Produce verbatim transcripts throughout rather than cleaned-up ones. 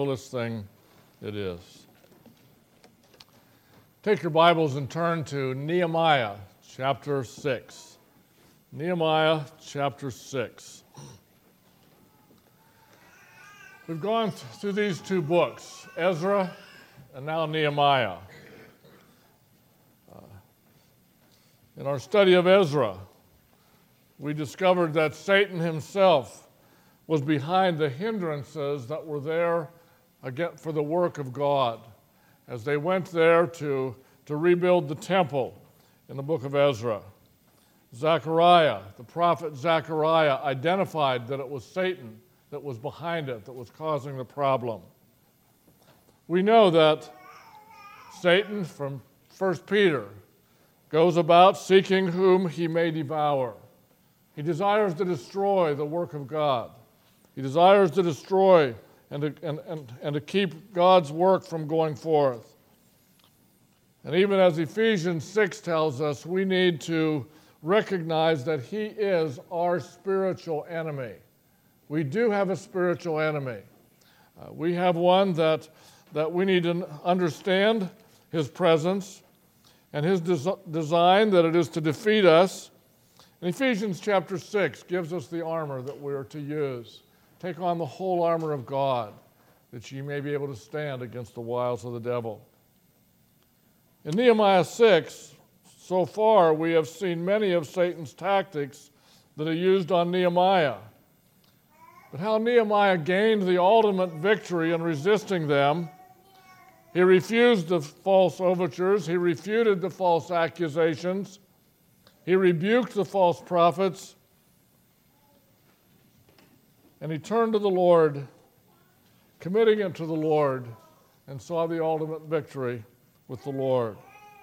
coolest thing it is. Take your Bibles and turn to Nehemiah chapter six. Nehemiah chapter six. We've gone through these two books, Ezra and now Nehemiah. Uh, in our study of Ezra, we discovered that Satan himself was behind the hindrances that were there again for the work of God as they went there to, to rebuild the temple in the book of Ezra. Zechariah, the prophet Zechariah, identified that it was Satan that was behind it, that was causing the problem. We know that Satan, from First Peter, goes about seeking whom he may devour. He desires to destroy the work of God. He desires to destroy and to, and, and, and to keep God's work from going forth. And even as Ephesians six tells us, we need to recognize that he is our spiritual enemy. We do have a spiritual enemy. Uh, we have one that, that we need to understand his presence and his des- design, that it is to defeat us. And Ephesians chapter six gives us the armor that we are to use. Take on the whole armor of God, that ye may be able to stand against the wiles of the devil. In Nehemiah six, so far we have seen many of Satan's tactics that are used on Nehemiah. But how Nehemiah gained the ultimate victory in resisting them. He refused the false overtures. He refuted the false accusations. He rebuked the false prophets. And he turned to the Lord, committing it to the Lord, and saw the ultimate victory with the Lord.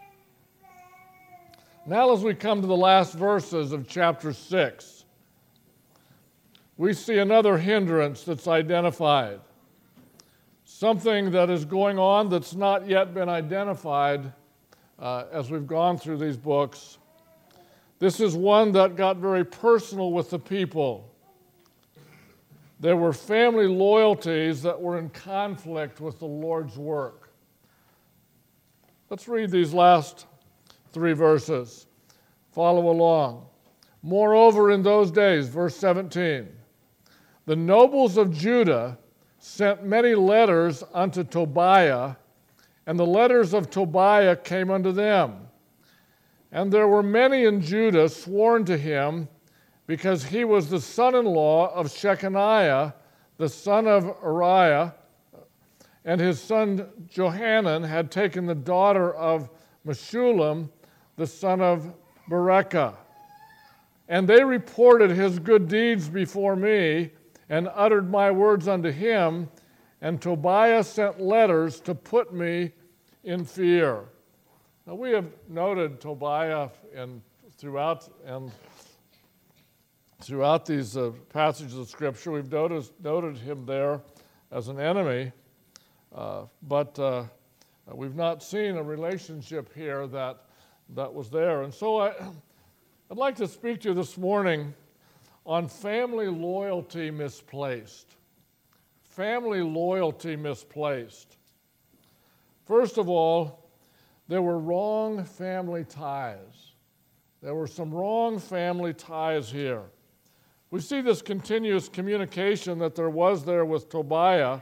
Now as we come to the last verses of chapter six, we see another hindrance that's identified. Something that is going on that's not yet been identified uh, as we've gone through these books. This is one that got very personal with the people. There were family loyalties that were in conflict with the Lord's work. Let's read these last three verses. Follow along. Moreover, in those days, verse seventeen, the nobles of Judah sent many letters unto Tobiah, and the letters of Tobiah came unto them. And there were many in Judah sworn to him, because he was the son-in-law of Shechaniah, the son of Uriah, and his son Johanan had taken the daughter of Meshullam, the son of Berekah. And they reported his good deeds before me, and uttered my words unto him, and Tobiah sent letters to put me in fear. Now we have noted Tobiah in, throughout and throughout these uh, passages of Scripture. We've noticed, noted him there as an enemy, uh, but uh, we've not seen a relationship here that, that was there. And so I, I'd like to speak to you this morning on family loyalty misplaced. Family loyalty misplaced. First of all, there were wrong family ties. There were some wrong family ties here. We see this continuous communication that there was there with Tobiah.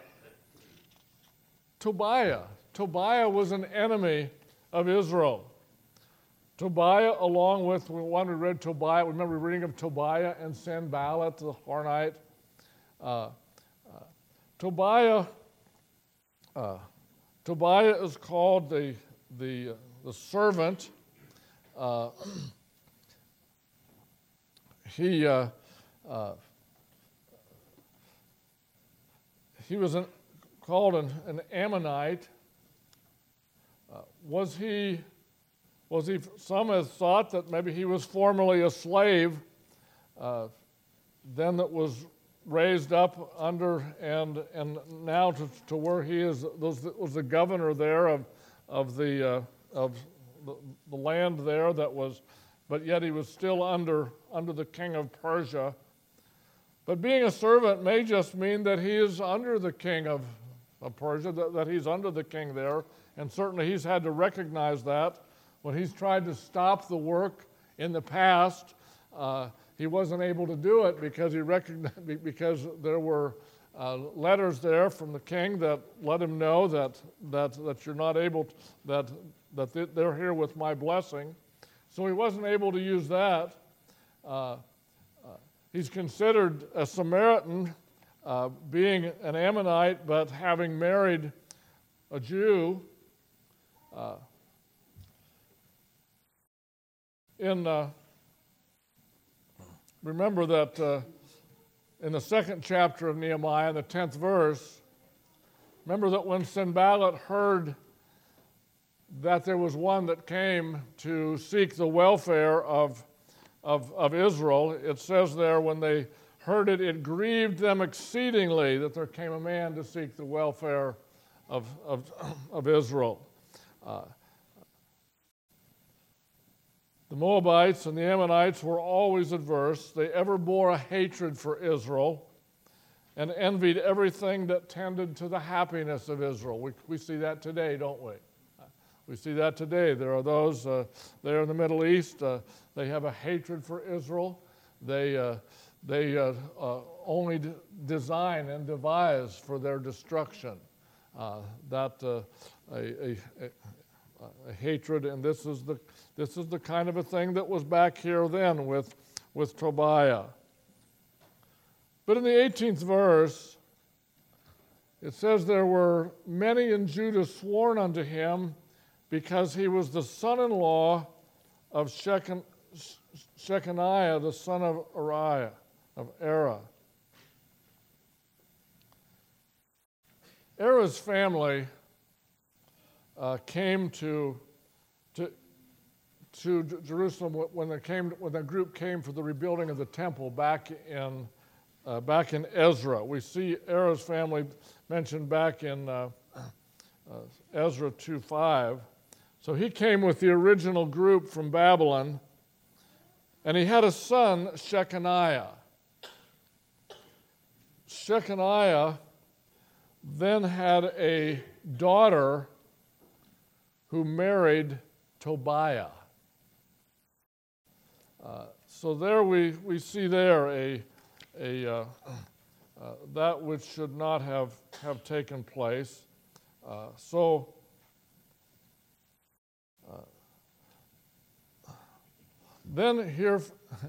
Tobiah. Tobiah was an enemy of Israel. Tobiah, along with when we read Tobiah, remember reading of Tobiah and Sanballat the Hornite. Uh, uh, Tobiah, uh, Tobiah is called the the uh, the servant. Uh, he uh, uh, he was an, called an, an Ammonite. Uh, was he? Was he? Some have thought that maybe he was formerly a slave, uh, then that was raised up under and and now to, to where he is was the, was the governor there of of the uh, of the, the land there that was, but yet he was still under under the king of Persia. But being a servant may just mean that he is under the king of of Persia, that, that he's under the king there, and certainly he's had to recognize that. When he's tried to stop the work in the past, uh, he wasn't able to do it because he recognized, because there were uh, letters there from the king that let him know that that that you're not able to, that that they're here with my blessing. So he wasn't able to use that. Uh, uh, he's considered a Samaritan, uh, being an Ammonite, but having married a Jew. Uh, in uh, remember that uh, in the second chapter of Nehemiah, in the tenth verse, remember that when Sanballat heard that there was one that came to seek the welfare of, of, of Israel, it says there, when they heard it, it grieved them exceedingly that there came a man to seek the welfare of, of, of Israel. Uh, the Moabites and the Ammonites were always adverse. They ever bore a hatred for Israel and envied everything that tended to the happiness of Israel. We, we see that today, don't we? We see that today. There are those uh, there in the Middle East. Uh, they have a hatred for Israel. They uh, they uh, uh, only d- design and devise for their destruction. Uh, that uh, a, a, a, a hatred, and this is the this is the kind of a thing that was back here then with with Tobiah. But in the eighteenth verse, it says there were many in Judah sworn unto him, because he was the son-in-law of Shechan, Shechaniah, the son of Uriah, of Erah. Erah's family uh, came to, to, to Jerusalem when they came when the group came for the rebuilding of the temple back in uh, back in Ezra. We see Erah's family mentioned back in uh, uh, Ezra two five. So he came with the original group from Babylon, and he had a son, Shechaniah. Shechaniah then had a daughter who married Tobiah. Uh, so there we, we see there a, a uh, uh, that which should not have, have taken place. Uh, so uh, then here,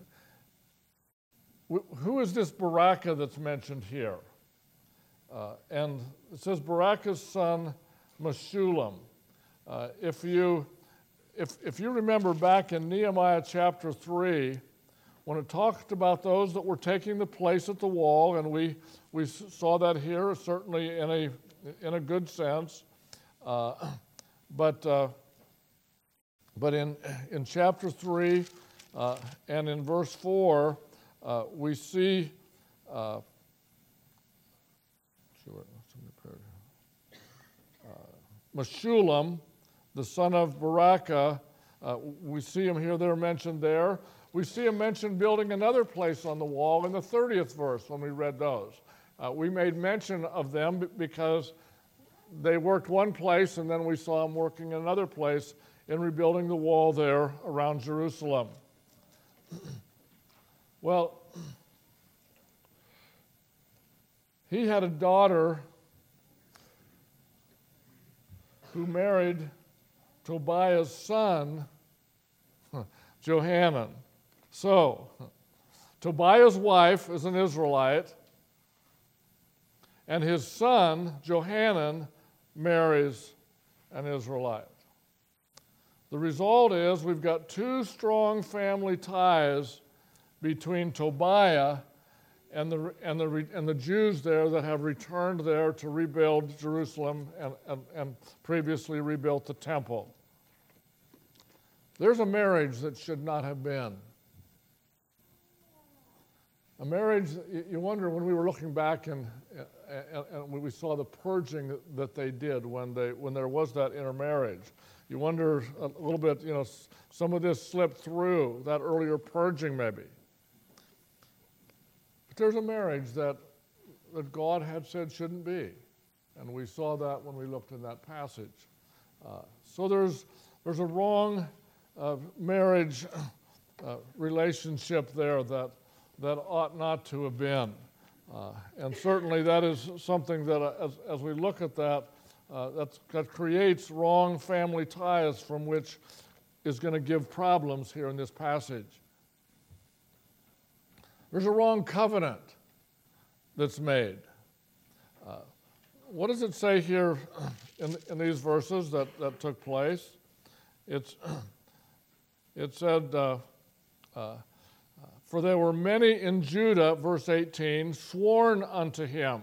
who is this Baraka that's mentioned here? Uh, and it says Baraka's son Meshullam. Uh, if you if if you remember back in Nehemiah chapter three, when it talked about those that were taking the place at the wall, and we we saw that here certainly in a in a good sense, uh, but uh, but in in chapter three uh, and in verse four, uh, we see. Uh, Uh, Meshullam, the son of Baraka, uh, we see him here, they're mentioned there. We see him mentioned building another place on the wall in the thirtieth verse when we read those. Uh, we made mention of them because they worked one place and then we saw them working in another place in rebuilding the wall there around Jerusalem. Well, he had a daughter who married Tobiah's son, Johanan. So, Tobiah's wife is an Israelite, and his son, Johanan, marries an Israelite. The result is we've got two strong family ties between Tobiah and the and the and the Jews there that have returned there to rebuild Jerusalem and, and, and previously rebuilt the temple. There's a marriage that should not have been. A marriage, you wonder when we were looking back and, and, and when we saw the purging that they did when they when there was that intermarriage. You wonder a little bit, you know, some of this slipped through, that earlier purging maybe. There's a marriage that, that God had said shouldn't be. And we saw that when we looked in that passage. Uh, so there's, there's a wrong uh, marriage uh, relationship there that, that ought not to have been. Uh, and certainly that is something that, uh, as, as we look at that, uh, that's, that creates wrong family ties from which is going to give problems here in this passage. There's a wrong covenant that's made. Uh, what does it say here in, in these verses that, that took place? It's, it said, uh, uh, for there were many in Judah, verse eighteen, sworn unto him.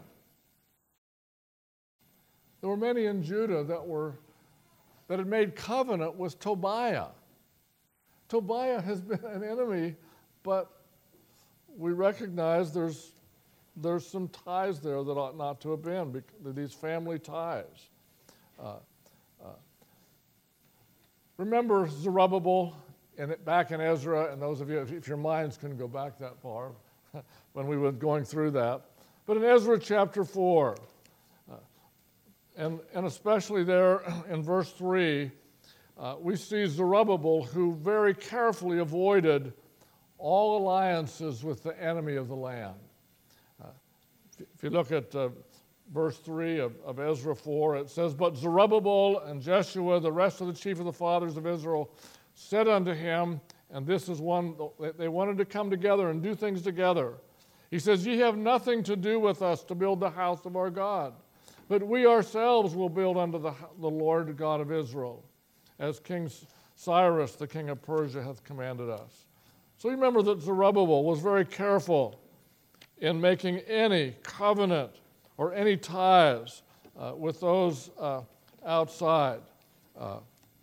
There were many in Judah that were that had made covenant with Tobiah. Tobiah has been an enemy, but we recognize there's there's some ties there that ought not to have been, these family ties. Uh, uh, remember Zerubbabel in, back in Ezra, and those of you, if, if your minds couldn't go back that far, when we were going through that. But in Ezra chapter four, uh, and, and especially there in verse three, uh, we see Zerubbabel, who very carefully avoided all alliances with the enemy of the land. Uh, if, if you look at uh, verse three of, of Ezra four, it says, but Zerubbabel and Jeshua, the rest of the chief of the fathers of Israel, said unto him, and this is one, they wanted to come together and do things together. He says, ye have nothing to do with us to build the house of our God, but we ourselves will build unto the, the Lord God of Israel, as King Cyrus, the king of Persia, hath commanded us. So remember that Zerubbabel was very careful in making any covenant or any ties uh, with those uh, outside. Uh,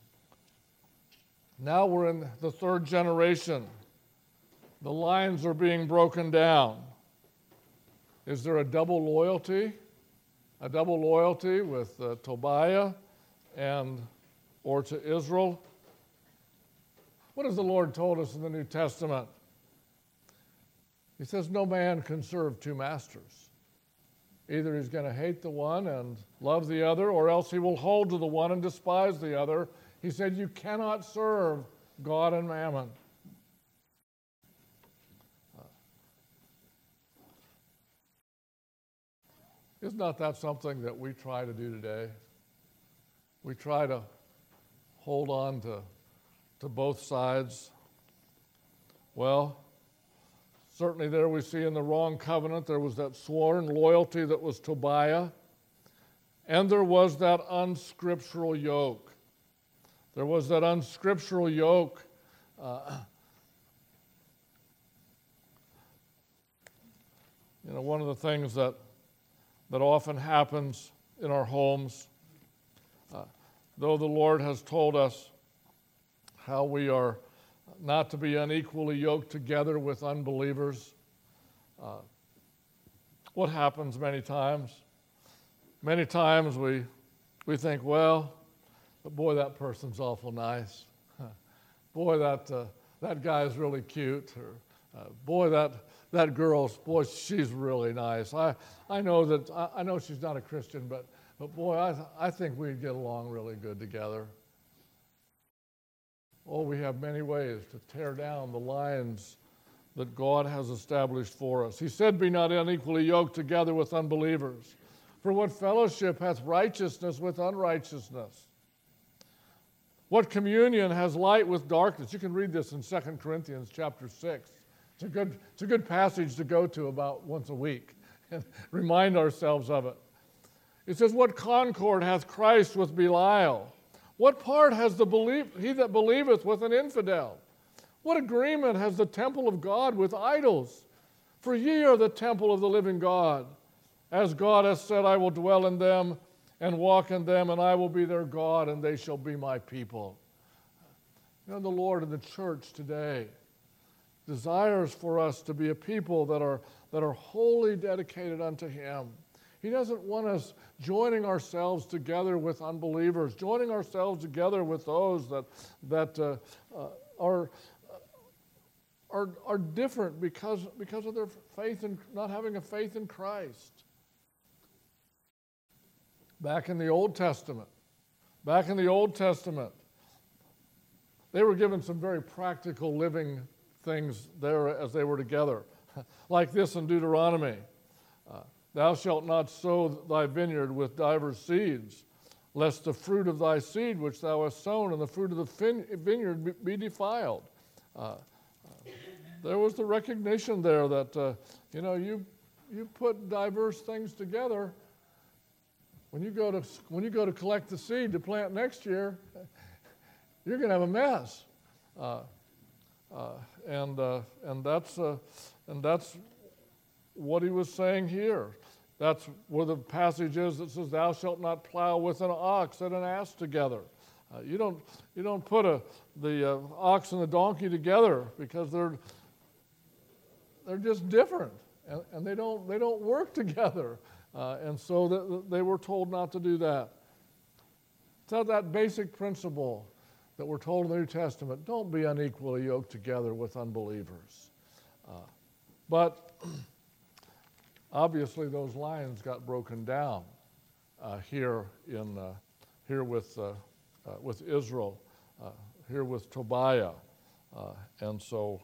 now we're in the third generation. The lines are being broken down. Is there a double loyalty? A double loyalty with uh, Tobiah and or to Israel? What has the Lord told us in the New Testament? He says no man can serve two masters. Either he's going to hate the one and love the other, or else he will hold to the one and despise the other. He said you cannot serve God and mammon. Uh, is not that something that we try to do today? We try to hold on to, to both sides. Well, certainly there we see in the wrong covenant, there was that sworn loyalty that was Tobiah, and there was that unscriptural yoke. There was that unscriptural yoke. Uh, you know, one of the things that, that often happens in our homes, uh, though the Lord has told us how we are not to be unequally yoked together with unbelievers, uh, what happens many times? Many times we, we think, well, but boy, that person's awful nice. Boy, that uh, that guy's really cute. Or uh, boy, that that girl's boy, she's really nice. I I know that I, I know she's not a Christian, but but boy, I th- I think we'd get along really good together. Oh, we have many ways to tear down the lines that God has established for us. He said, "Be not unequally yoked together with unbelievers. For what fellowship hath righteousness with unrighteousness? What communion has light with darkness?" You can read this in Second Corinthians chapter six. It's a good, it's a good passage to go to about once a week and remind ourselves of it. It says, "What concord hath Christ with Belial? What part has the belief, he that believeth with an infidel? What agreement has the temple of God with idols? For ye are the temple of the living God. As God hath said, I will dwell in them and walk in them, and I will be their God, and they shall be my people." You know, the Lord in the church today desires for us to be a people that are, that are wholly dedicated unto Him. He doesn't want us joining ourselves together with unbelievers, joining ourselves together with those that, that uh, uh, are, are, are different because, because of their faith in not having a faith in Christ. Back in the Old Testament, back in the Old Testament, they were given some very practical living things there as they were together. Like this in Deuteronomy, uh, thou shalt not sow thy vineyard with divers seeds, lest the fruit of thy seed which thou hast sown and the fruit of the fin- vineyard be defiled. Uh, uh, there was the recognition there that, uh, you know, you you put diverse things together. When you go to when you go to collect the seed to plant next year, you're going to have a mess. Uh, uh, and uh, and that's uh, and that's what he was saying here. That's where the passage is that says, "Thou shalt not plow with an ox and an ass together." Uh, you don't you don't put a, the uh, ox and the donkey together because they're they're just different, and, and they don't they don't work together. Uh, and so th- they were told not to do that. So that basic principle that we're told in the New Testament: don't be unequally yoked together with unbelievers. Uh, but obviously, those lines got broken down uh, here in uh, here with uh, uh, with Israel, uh, here with Tobiah, uh, and so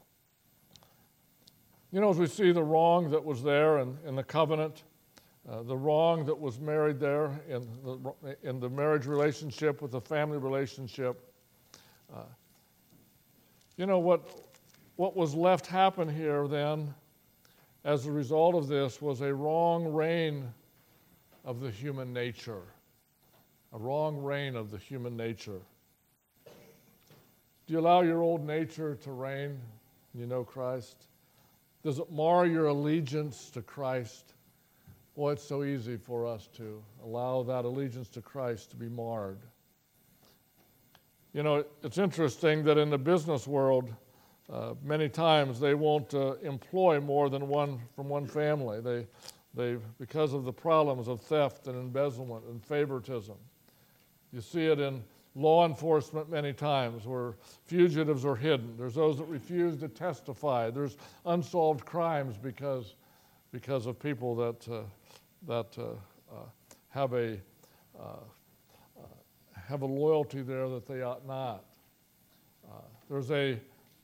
you know, as we see the wrong that was there in, in the covenant, uh, the wrong that was married there in the in the marriage relationship with the family relationship, uh, you know what what was left happen here then, as a result of this, was a wrong reign of the human nature. A wrong reign of the human nature. Do you allow your old nature to reign when you know Christ? Does it mar your allegiance to Christ? Boy, it's so easy for us to allow that allegiance to Christ to be marred. You know, it's interesting that in the business world, uh, many times they won't uh, employ more than one from one family. They, they, because of the problems of theft and embezzlement and favoritism. You see it in law enforcement many times where fugitives are hidden. There's those that refuse to testify. There's unsolved crimes because, because of people that, uh, that uh, uh, have, a, uh, uh, have a loyalty there that they ought not. Uh, there's a,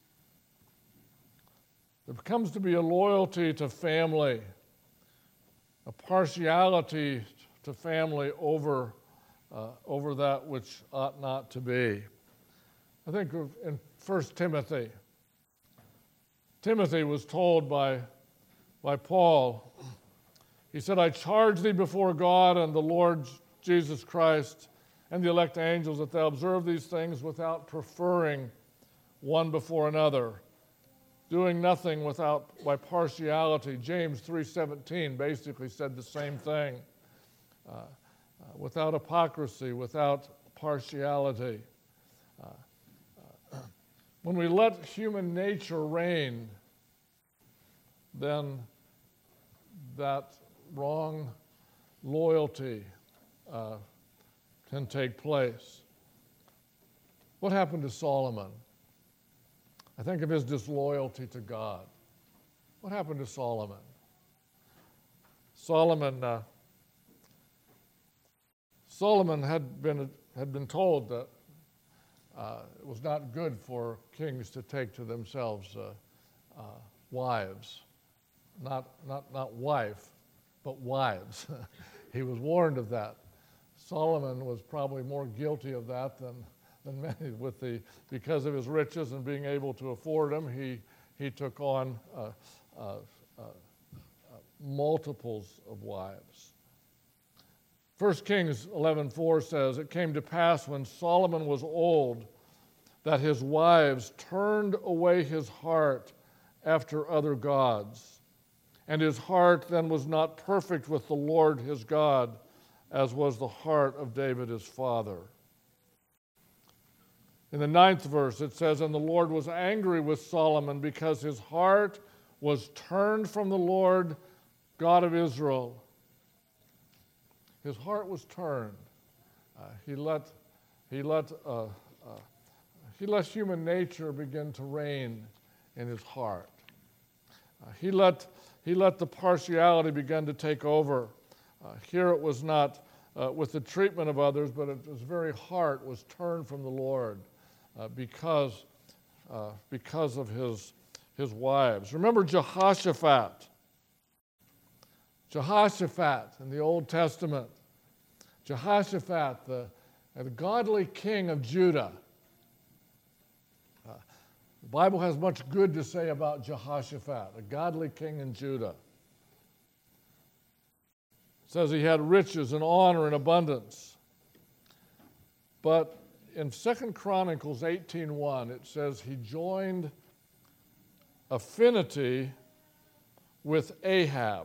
there comes to be a loyalty to family, a partiality to family over Uh, over that which ought not to be. I think of in First Timothy, Timothy was told by, by Paul, he said, I charge thee before God and the Lord Jesus Christ and the elect angels that thou observe these things without preferring one before another, doing nothing without by partiality. James three seventeen basically said the same thing. Uh, Uh, without hypocrisy, without partiality. Uh, uh, when we let human nature reign, then that wrong loyalty uh, can take place. What happened to Solomon? I think of his disloyalty to God. What happened to Solomon? Solomon uh, Solomon had been had been told that uh, it was not good for kings to take to themselves uh, uh, wives, not not not wife, but wives. He was warned of that. Solomon was probably more guilty of that than than many. With the because of his riches and being able to afford them, he he took on uh, uh, uh, uh, multiples of wives. First Kings eleven four says, it came to pass when Solomon was old that his wives turned away his heart after other gods, and his heart then was not perfect with the Lord his God, as was the heart of David his father. In the ninth verse it says, and the Lord was angry with Solomon because his heart was turned from the Lord God of Israel. His heart was turned. Uh, he let, he let, uh, uh, he let human nature begin to reign in his heart. Uh, he let, he let the partiality begin to take over. Uh, here it was not uh, with the treatment of others, but it, his very heart was turned from the Lord uh, because, uh, because of his, his wives. Remember Jehoshaphat. Jehoshaphat in the Old Testament. Jehoshaphat, the, the godly king of Judah. Uh, the Bible has much good to say about Jehoshaphat, a godly king in Judah. It says he had riches and honor and abundance. But in Second Chronicles eighteen one, it says he joined affinity with Ahab.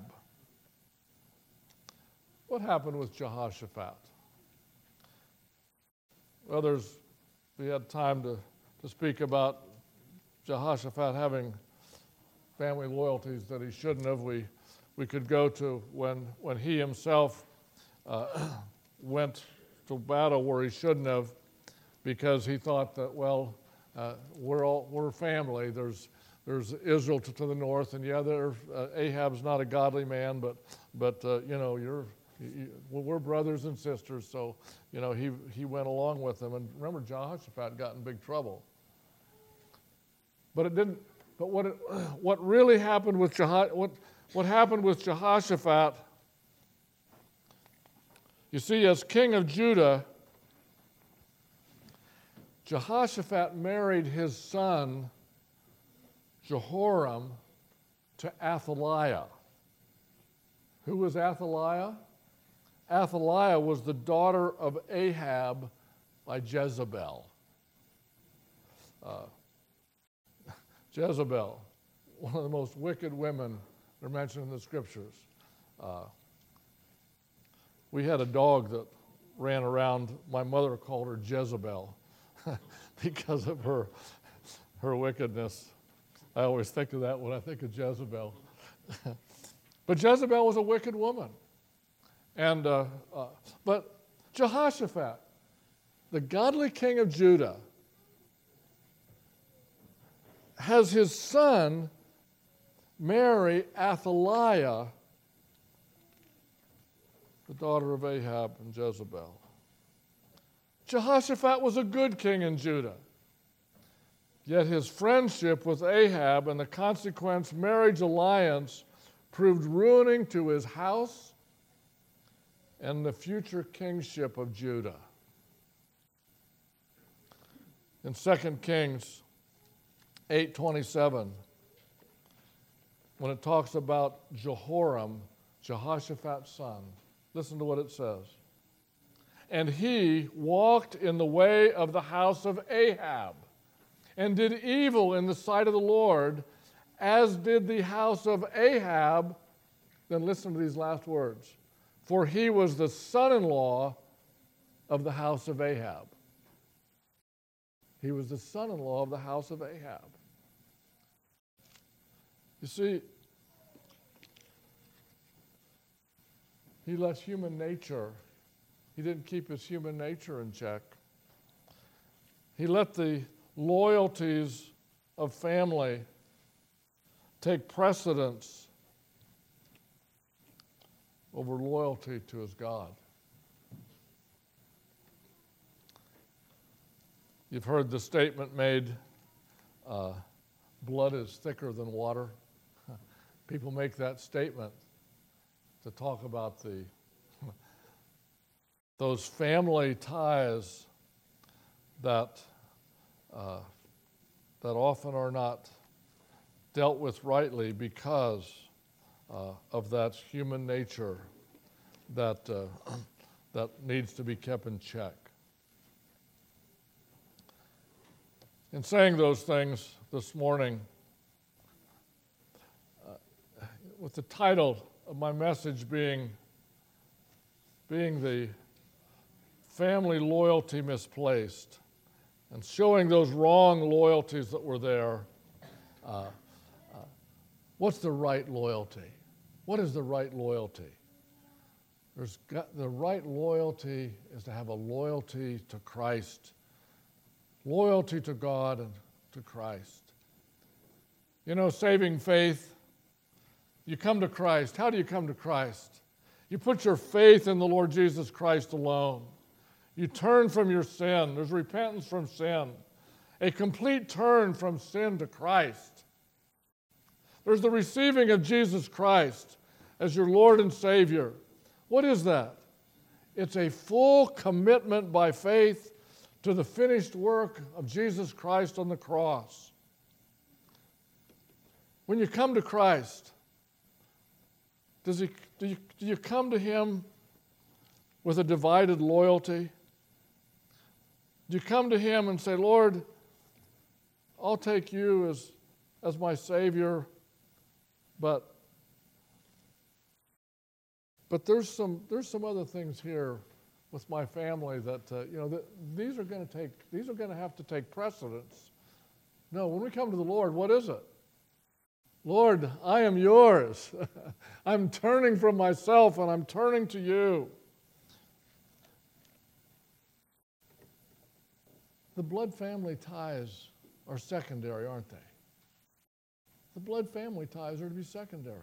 What happened with Jehoshaphat? Well, there's, we had time to, to speak about Jehoshaphat having family loyalties that he shouldn't have. We, we could go to when, when he himself uh, went to battle where he shouldn't have, because he thought that, well, uh, we're all, we're family. There's, there's Israel to, to the north, and yeah, there, uh, Ahab's not a godly man, but, but uh, you know, you're, you, well, we're brothers and sisters, so, you know, he, he went along with them. And remember, Jehoshaphat got in big trouble. But it didn't, but what, it, what really happened with Jeho, what, what happened with Jehoshaphat, you see, as king of Judah, Jehoshaphat married his son, Jehoram, to Athaliah. Who was Athaliah? Athaliah was the daughter of Ahab by Jezebel. Uh, Jezebel, one of the most wicked women that are mentioned in the scriptures. Uh, we had a dog that ran around. My mother called her Jezebel because of her, her wickedness. I always think of that when I think of Jezebel. But Jezebel was a wicked woman. And uh, uh, but Jehoshaphat, the godly king of Judah, has his son marry Athaliah, the daughter of Ahab and Jezebel. Jehoshaphat was a good king in Judah. Yet his friendship with Ahab and the consequent marriage alliance proved ruining to his house and the future kingship of Judah. In Second Kings eight twenty-seven, when it talks about Jehoram, Jehoshaphat's son, listen to what it says. And he walked in the way of the house of Ahab, and did evil in the sight of the Lord, as did the house of Ahab. Then listen to these last words. For he was the son-in-law of the house of Ahab. He was the son-in-law of the house of Ahab. You see, he let human nature, he didn't keep his human nature in check. He let the loyalties of family take precedence over loyalty to his God. You've heard the statement made, uh, blood is thicker than water. People make that statement to talk about the those family ties that uh, that often are not dealt with rightly because uh, of that human nature that uh, that needs to be kept in check. In saying those things this morning, uh, with the title of my message being being the family loyalty misplaced, and showing those wrong loyalties that were there, uh, uh, what's the right loyalty? What is the right loyalty? There's got, the right loyalty is to have a loyalty to Christ, loyalty to God and to Christ. You know, saving faith, you come to Christ. How do you come to Christ? You put your faith in the Lord Jesus Christ alone. You turn from your sin. There's repentance from sin. A complete turn from sin to Christ. There's the receiving of Jesus Christ as your Lord and Savior. What is that? It's a full commitment by faith to the finished work of Jesus Christ on the cross. When you come to Christ, does he, do, you, do you come to Him with a divided loyalty? Do you come to Him and say, Lord, I'll take you as, as my Savior, but, but there's some there's some other things here with my family that uh, you know that these are going to take these are going to have to take precedence. No, when we come to the Lord, what is it? Lord, I am yours. I'm turning from myself and I'm turning to you. The blood family ties are secondary, aren't they? The blood family ties are to be secondary.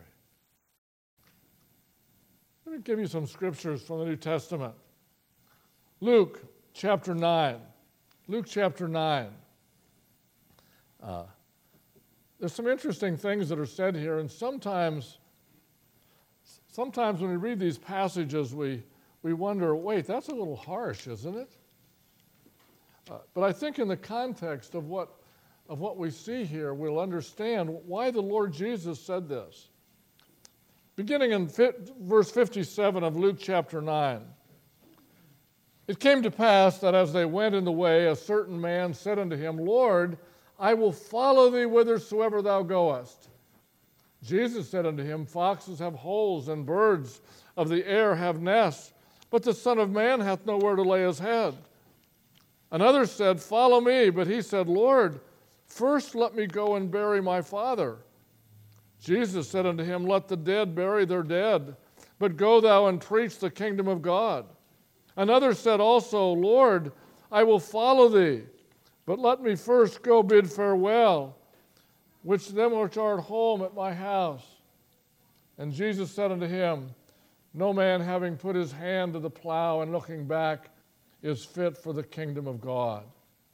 Let me give you some scriptures from the New Testament. Luke chapter nine. Luke chapter nine. Uh, there's some interesting things that are said here, and sometimes, sometimes when we read these passages, we, we wonder, wait, that's a little harsh, isn't it? Uh, but I think in the context of what, of what we see here, we'll understand why the Lord Jesus said this. Beginning in verse fifty-seven of Luke chapter nine. It came to pass that as they went in the way, a certain man said unto him, Lord, I will follow thee whithersoever thou goest. Jesus said unto him, Foxes have holes, and birds of the air have nests, but the Son of Man hath nowhere to lay his head. Another said, Follow me. But he said, Lord, first let me go and bury my father. Jesus said unto him, Let the dead bury their dead, but go thou and preach the kingdom of God. Another said also, Lord, I will follow thee, but let me first go bid farewell, which them which are at home at my house. And Jesus said unto him, No man having put his hand to the plow and looking back is fit for the kingdom of God.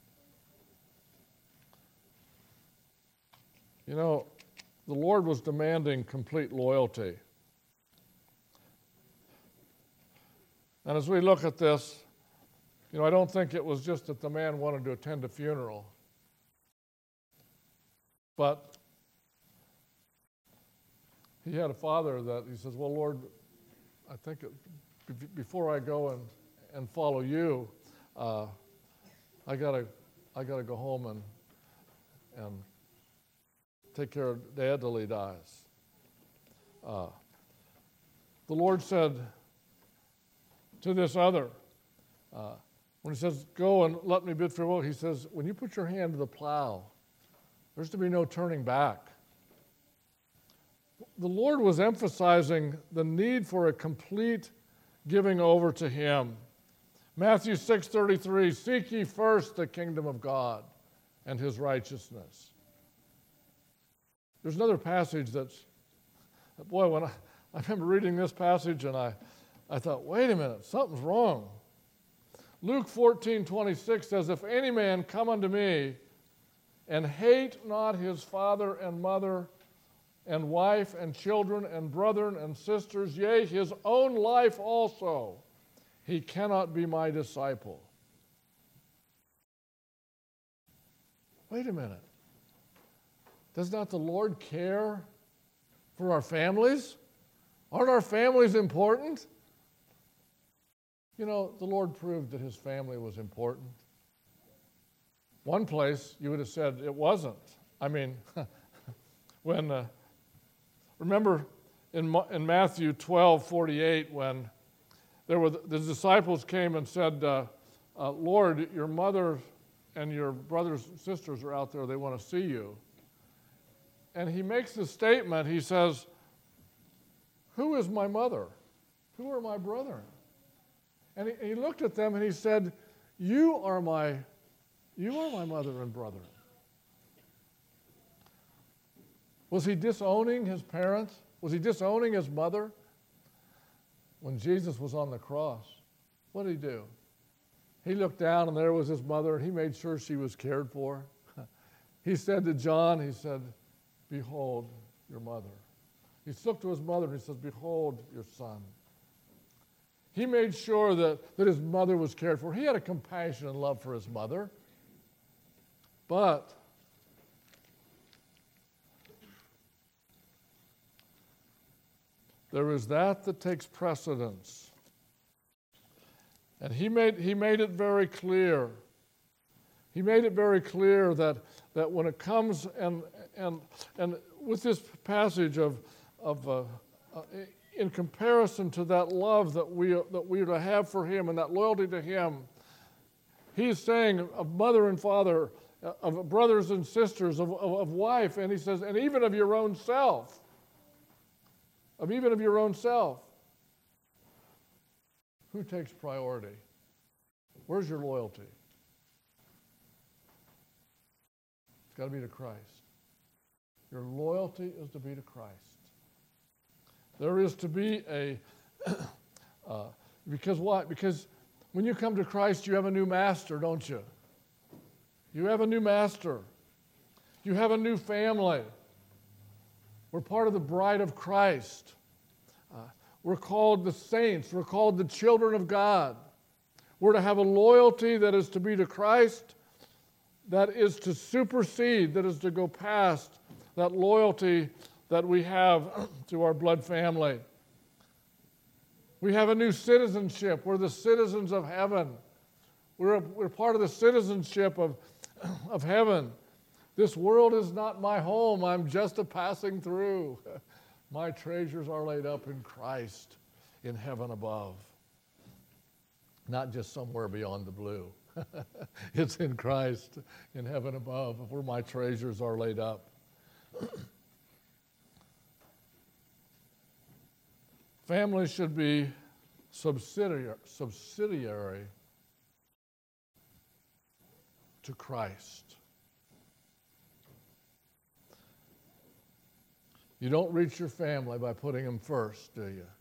You know, the Lord was demanding complete loyalty. And as we look at this, you know, I don't think it was just that the man wanted to attend a funeral. But he had a father that he says, well, Lord, I think it, before I go and, and follow you, uh, I gotta I gotta go home and and take care of Dad till he dies. Uh, the Lord said to this other, uh, when he says, go and let me bid farewell, he says, when you put your hand to the plow, there's to be no turning back. The Lord was emphasizing the need for a complete giving over to Him. Matthew six thirty-three, seek ye first the kingdom of God and His righteousness. There's another passage that's, boy, when I, I remember reading this passage and I, I thought, wait a minute, something's wrong. Luke fourteen twenty-six says, if any man come unto me and hate not his father and mother and wife and children and brethren and sisters, yea, his own life also, he cannot be my disciple. Wait a minute. Does not the Lord care for our families? Aren't our families important? You know, the Lord proved that His family was important. One place you would have said it wasn't. I mean, when, uh, remember in, in Matthew twelve forty-eight when there were the, the disciples came and said, uh, uh, Lord, your mother and your brothers and sisters are out there, they want to see you. And He makes the statement, He says, who is my mother? Who are my brethren? And he, he looked at them and He said, you are my, you are my mother and brother. Was He disowning His parents? Was He disowning His mother? when Jesus was on the cross, what did he do? He looked down and there was his mother, and he made sure she was cared for. He said to John, he said, behold your mother. He looked to his mother and he says, behold your son. He made sure that, that his mother was cared for. He had a compassion and love for his mother. But there is that that takes precedence. And he made, he made it very clear. He made it very clear that, that when it comes, and, and, and with this passage of, of uh, uh, in comparison to that love that we, that we are to have for him and that loyalty to him, he's saying of mother and father, of brothers and sisters, of, of, of wife, and he says, and even of your own self. Of even of your own self. Who takes priority? Where's your loyalty? It's got to be to Christ. Your loyalty is to be to Christ. There is to be a, uh, because what? Because when you come to Christ, you have a new master, don't you? You have a new master. You have a new family. We're part of the bride of Christ. Uh, we're called the saints. We're called the children of God. We're to have a loyalty that is to be to Christ, that is to supersede, that is to go past that loyalty that we have to our blood family. We have a new citizenship. We're the citizens of heaven. We're, a, we're part of the citizenship of, of heaven. This world is not my home. I'm just a passing through. My treasures are laid up in Christ in heaven above. Not just somewhere beyond the blue. It's in Christ in heaven above where my treasures are laid up. Families should be subsidiary, subsidiary to Christ. You don't reach your family by putting them first, do you?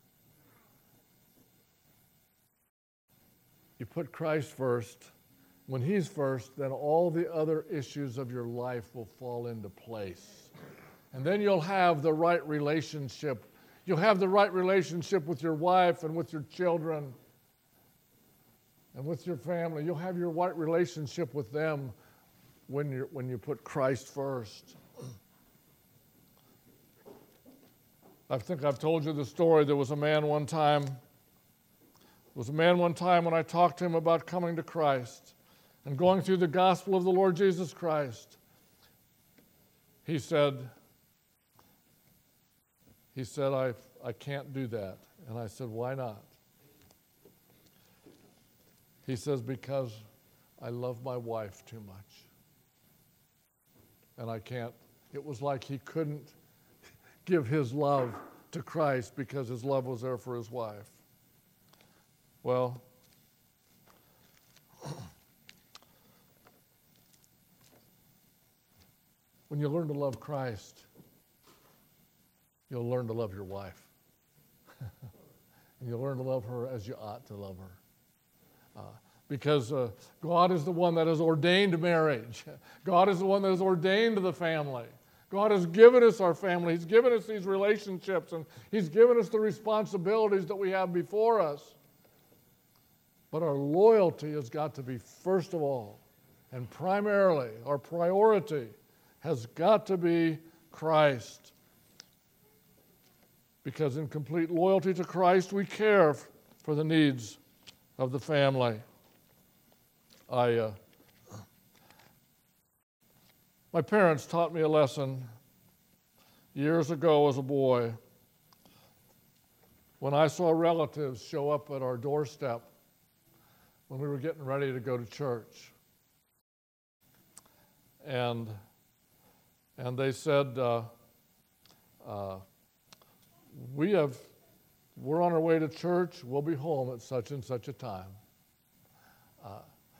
You put Christ first. When he's first, then all the other issues of your life will fall into place. And then you'll have the right relationship. You'll have the right relationship with your wife and with your children and with your family. You'll have your right relationship with them when you when you put Christ first. I think I've told you the story. There was a man one time. There was a man one time when I talked to him about coming to Christ and going through the gospel of the Lord Jesus Christ. He said, he said, I, I can't do that. And I said, why not? He says, because I love my wife too much. And I can't. It was like he couldn't give his love to Christ because his love was there for his wife. Well, when you learn to love Christ, you'll learn to love your wife. And you'll learn to love her as you ought to love her. Uh, because uh, God is the one that has ordained marriage. God is the one that has ordained the family. God has given us our family. He's given us these relationships, and He's given us the responsibilities that we have before us. But our loyalty has got to be first of all, and primarily, our priority has got to be Christ. Because in complete loyalty to Christ, we care for the needs of the family. I, uh, my parents taught me a lesson years ago as a boy when I saw relatives show up at our doorstep when we were getting ready to go to church. And, and they said, uh, uh, we have, we're on our way to church, we'll be home at such and such a time. Uh,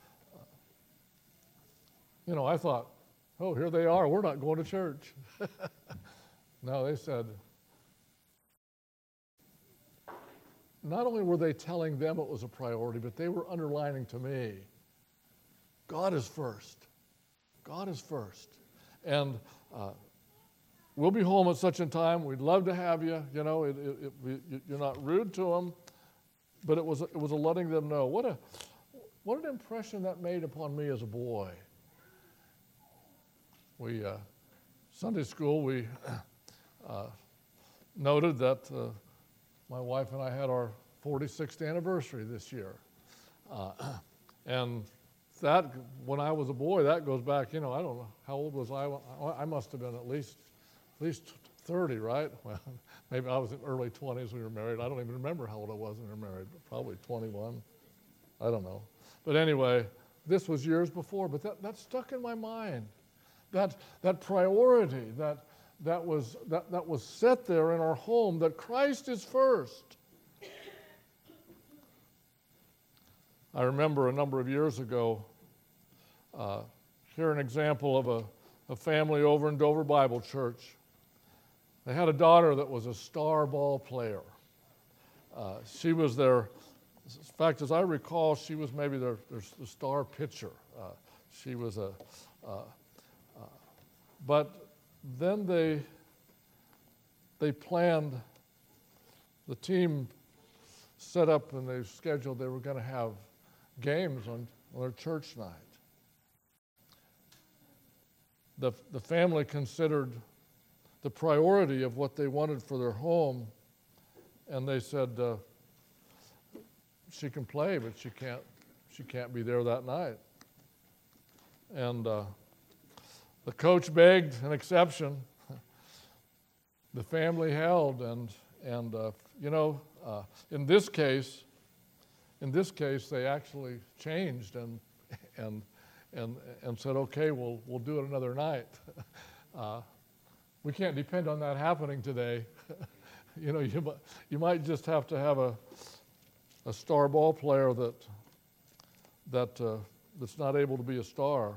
you know, I thought, oh, here they are, we're not going to church. No, they said, not only were they telling them it was a priority, but they were underlining to me, God is first. God is first. And uh, we'll be home at such a time. We'd love to have you. You know, it, it, it, you're not rude to them, but it was, it was a letting them know. What, a, what an impression that made upon me as a boy. We, uh, Sunday school, we uh, noted that uh, my wife and I had our forty-sixth anniversary this year. Uh, and that, when I was a boy, that goes back, you know, I don't know, how old was I? I must have been at least, at least thirty, right? Well, maybe I was in early twenties when we were married. I don't even remember how old I was when we were married, but probably twenty-one. I don't know. But anyway, this was years before, but that, that stuck in my mind. That, that priority, that, that, was, that, that was set there in our home, that Christ is first. I remember a number of years ago, uh, here an example of a, a family over in Dover Bible Church. They had a daughter that was a star ball player. Uh, she was their, in fact, as I recall, she was maybe their, their, their star pitcher. Uh, she was a, uh, uh, but then they, they planned, the team set up and they scheduled they were going to have games on, on their church night. The, the family considered the priority of what they wanted for their home, and they said, uh, she can play, but she can't, she can't be there that night. And uh, the coach begged an exception. The family held, and, and uh, you know, uh, in this case, In this case, they actually changed and and and and said, "Okay, we'll we'll do it another night." Uh, we can't depend on that happening today. You know, you might you might just have to have a a star ball player that that uh, that's not able to be a star.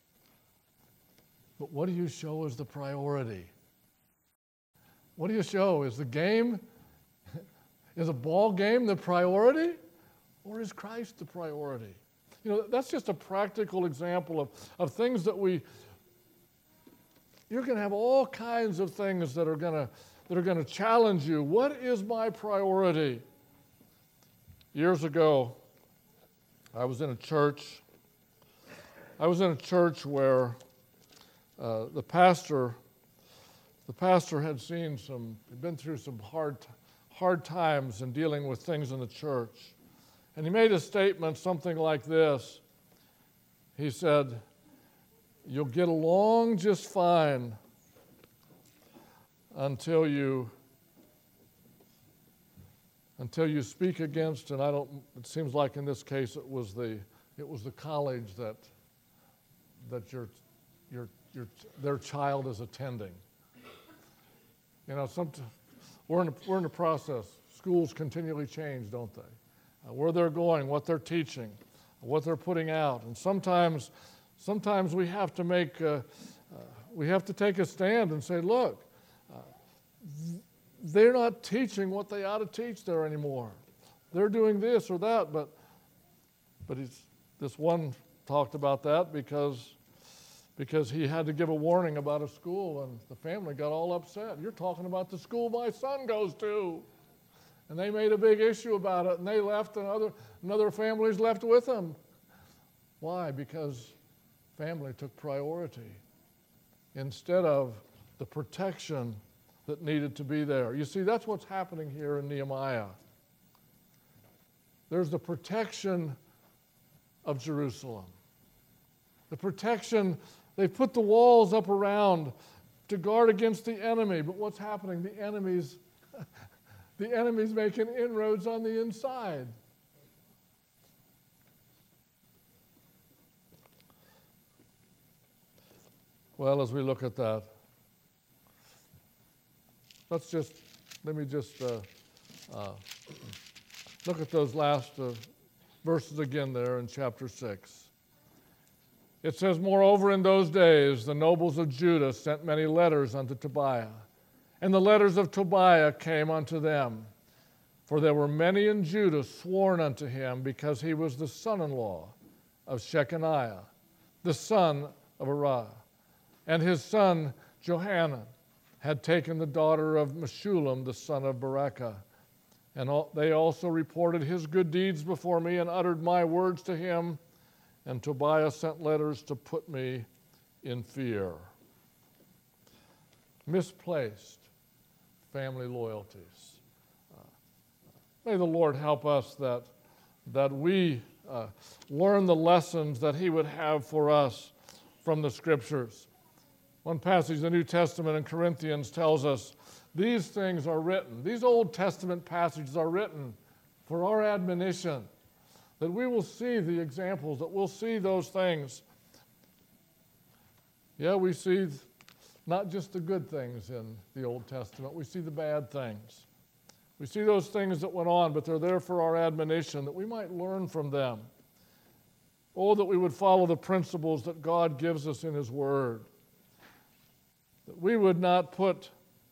But what do you show as the priority? What do you show? Is the game, is a ball game the priority? Or is Christ the priority? You know, that's just a practical example of, of things that we, you're going to have all kinds of things that are going to that are going to challenge you. What is my priority? Years ago, I was in a church. I was in a church where uh, the pastor, the pastor had seen some, had been through some hard, hard times in dealing with things in the church. And he made a statement, something like this. He said, "You'll get along just fine until you until you speak against," and I don't, it seems like in this case it was the it was the college that that your your your their child is attending. You know, some we're in the, we're in the process. Schools continually change, don't they? Uh, where they're going, what they're teaching, what they're putting out. And sometimes sometimes we have to make, uh, uh, we have to take a stand and say, look, uh, th- they're not teaching what they ought to teach there anymore. They're doing this or that, but but he's, this one talked about that because, because he had to give a warning about a school, and the family got all upset. You're talking about the school my son goes to. And they made a big issue about it, and they left, and other, and other families left with them. Why? Because family took priority instead of the protection that needed to be there. You see, that's what's happening here in Nehemiah. There's the protection of Jerusalem. The protection, they put the walls up around to guard against the enemy, but what's happening? The enemy's The enemy's making inroads on the inside. Well, as we look at that, let's just, let me just uh, uh, look at those last uh, verses again there in chapter six. It says, "Moreover, in those days, the nobles of Judah sent many letters unto Tobiah. And the letters of Tobiah came unto them. For there were many in Judah sworn unto him, because he was the son-in-law of Shechaniah, the son of Arah. And his son Johanan had taken the daughter of Meshullam, the son of Berekah. And all, they also reported his good deeds before me and uttered my words to him. And Tobiah sent letters to put me in fear. Misplaced family loyalties. Uh, may the Lord help us that, that we uh, learn the lessons that he would have for us from the Scriptures. One passage in the New Testament in Corinthians tells us these things are written. These Old Testament passages are written for our admonition, that we will see the examples, that we'll see those things. Yeah, we see not just the good things in the Old Testament, we see the bad things. We see those things that went on, but they're there for our admonition, that we might learn from them. Oh, that we would follow the principles that God gives us in his word. That we would not put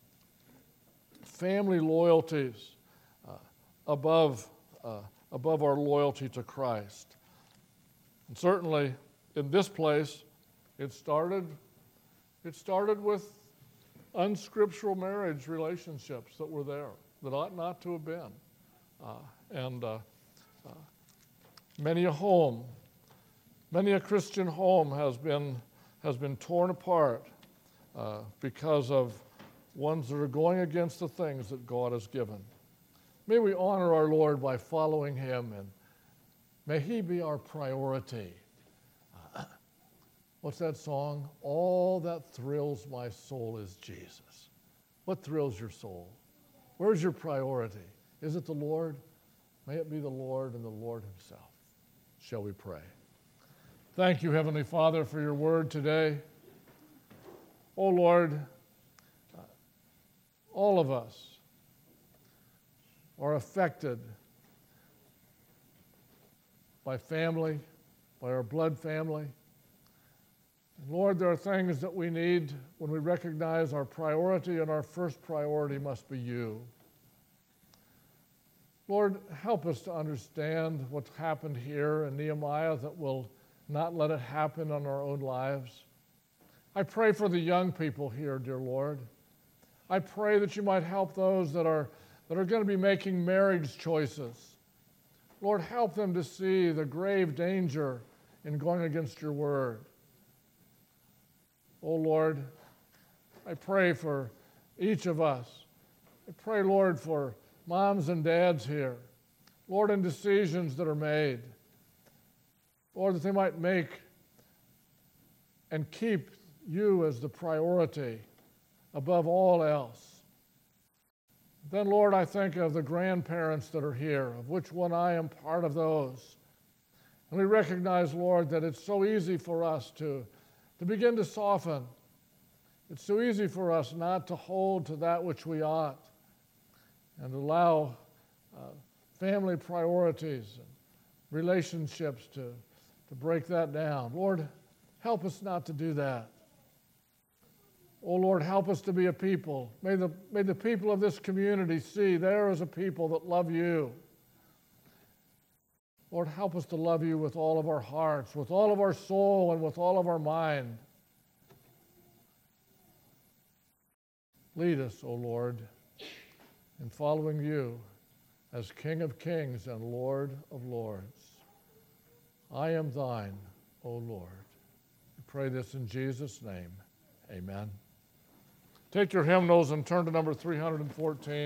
family loyalties uh, above, uh, above our loyalty to Christ. And certainly, in this place, it started, it started with unscriptural marriage relationships that were there, that ought not to have been. Uh, and uh, uh, many a home, many a Christian home has been, has been torn apart uh, because of ones that are going against the things that God has given. May we honor our Lord by following him, and may he be our priority. Uh, what's that song? All that thrills my soul is Jesus. What thrills your soul? Where's your priority? Is it the Lord? May it be the Lord and the Lord himself. Shall we pray? Thank you, Heavenly Father, for your word today. Oh, Lord, uh, all of us are affected by family, by our blood family. And Lord, there are things that we need when we recognize our priority, and our first priority must be you. Lord, help us to understand what's happened here in Nehemiah, that will not let it happen in our own lives. I pray for the young people here, dear Lord. I pray that you might help those that are, that are going to be making marriage choices. Lord, help them to see the grave danger in going against your word. Oh, Lord, I pray for each of us. I pray, Lord, for moms and dads here. Lord, in decisions that are made. Lord, that they might make and keep you as the priority above all else. Then, Lord, I think of the grandparents that are here, of which one I am part of those. And we recognize, Lord, that it's so easy for us to, to begin to soften. It's so easy for us not to hold to that which we ought, and allow uh, family priorities and relationships to, to break that down. Lord, help us not to do that. Oh, Lord, help us to be a people. May the, may the people of this community see there is a people that love you. Lord, help us to love you with all of our hearts, with all of our soul, and with all of our mind. Lead us, O Lord, in following you as King of kings and Lord of lords. I am thine, O Lord. We pray this in Jesus' name. Amen. Take your hymnals and turn to number three hundred fourteen.